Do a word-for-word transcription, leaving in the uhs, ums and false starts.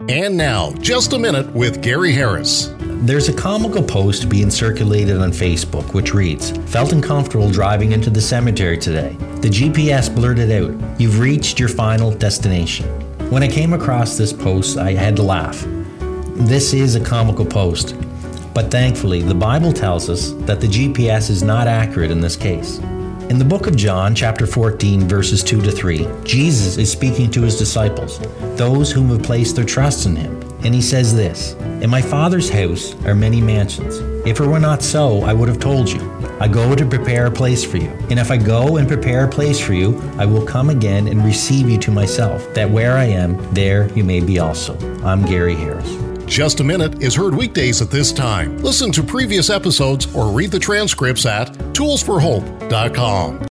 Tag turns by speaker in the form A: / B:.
A: And now, Just a Minute with Gary Harris.
B: There's a comical post being circulated on Facebook which reads, "Felt uncomfortable driving into the cemetery today. The G P S blurted out, you've reached your final destination." When I came across this post, I had to laugh. This is a comical post, but thankfully the Bible tells us that the G P S is not accurate in this case. In the book of John, chapter fourteen, verses two to three, Jesus is speaking to his disciples, those whom have placed their trust in him. And he says this, "In my Father's house are many mansions. If it were not so, I would have told you. I go to prepare a place for you. And if I go and prepare a place for you, I will come again and receive you to myself, that where I am, there you may be also." I'm Gary Harris.
A: Just a Minute is heard weekdays at this time. Listen to previous episodes or read the transcripts at tools for hope dot com.